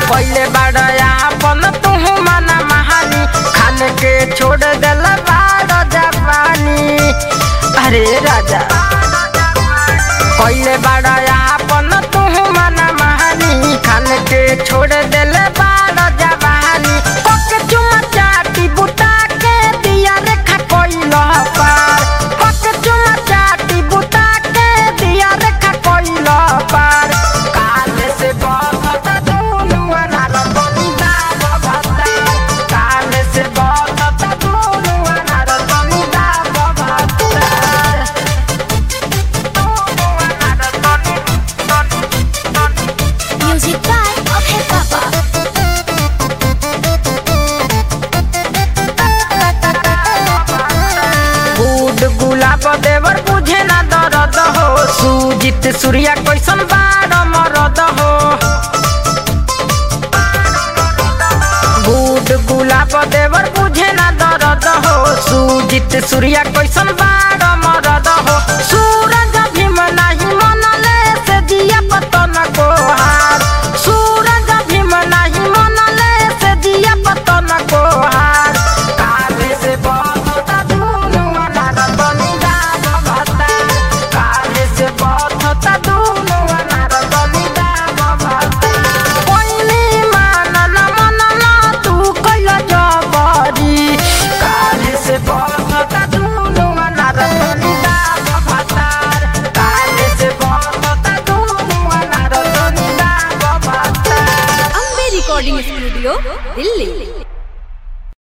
पहले बड़या अपन तुहू मना महानी खाने के छोड़ दिल बाड़ जवानी। अरे राजा पहले बड़या अपन तुहू मना महानी खाने के छोड़ दिल बाड़ जवानी। पक चुमा चाटी बुता के दिया रेखा कोइल पार। पक चुमा चाटी बुता के दिया रेखा कोइल पार। काले से बहुत दूनु अनार बनी दाब भातार। काले से बहुत दूनु अनार बनी दाब भातार। Music by Okay Papa. फूड गुलाब देवर बुझे ना दर्द हो। सुजीत सूर्या कैसन बाड़ मरद हो। फूड गुलाब देवर बुझे ना दर्द हो। सुजीत सूर्या कैसन बाड़ मरद हो। सूरज भीम नहीं मनले से दिया पतन को हार। सूरज भीम नहीं मनले से दिया पतन को हार। काले से बहुत दूनु अनार बनी दाब भातार। काले से बहुत दूनु अनार बनी दाब भातार। कोइनी मानल मनल तू कैल जबरी। काले से बहुत दूनु अनार बनी दाब भातार। काले से बहुत दूनु अनार बनी दाब भातार। Ambe Recording Studio, Delhi.